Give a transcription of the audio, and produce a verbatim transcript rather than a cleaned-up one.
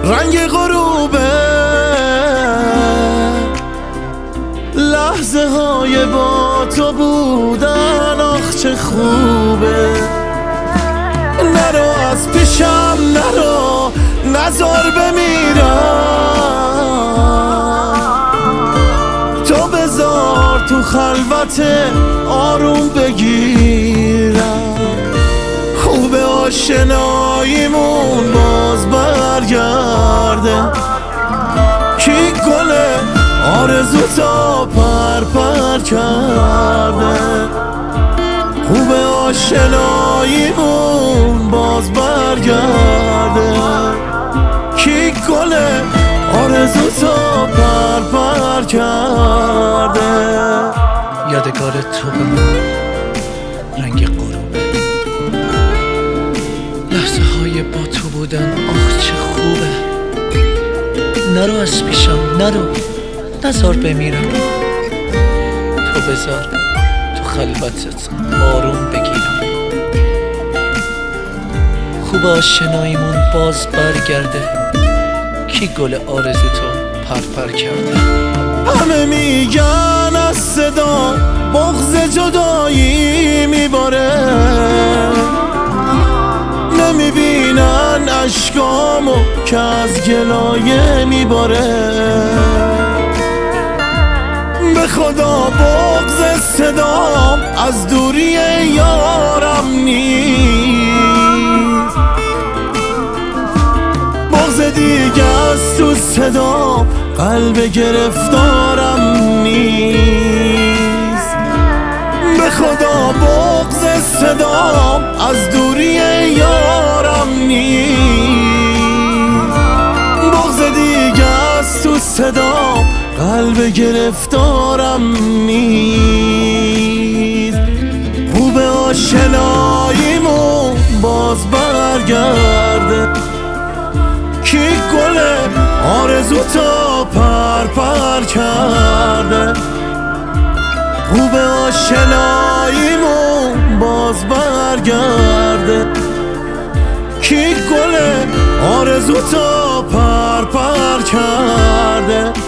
رنگ غروبه، لحظه های با تو بودن آخ چه خوبه. نرو از پیشم نرو، نزار بمیرم، تو بذار تو خلوت آروم بگیرم. خوب آشناییمون باز برگرده، کی گل آرزو تا پر پر کرده. خوب آشناییمون باز برگرده، کی گل آرزو تا پر پر کرده. یادگار تو به من رنگ غروبه، لحظه های با تو بودن آخ چه خوبه. نرو از پیشم نرو، نزار بمیرم، تو بذار تو خلوتت آروم بگیرم. خوب آشناییمون باز برگرده، کی گل آرزو تو پرپر کرده. همه میگن از صدا بغض جدایی میباره، نمیبینن اشکامو که از گلایه میباره. به خدا بغض صدام از دوری یارم نیست، بغض دیگه از تو صدام قلب گرفتارم نیست. به خدا بغض صدام از دوری یارم نیست، بغض دیگه از تو صدام قلب گرفتارم نیست. خوب آشناییمون باز برگرده، کی گل آرزو تا پر پر کرده. خوب آشناییمون باز برگرده، کی گل آرزو تا پر پر کرده.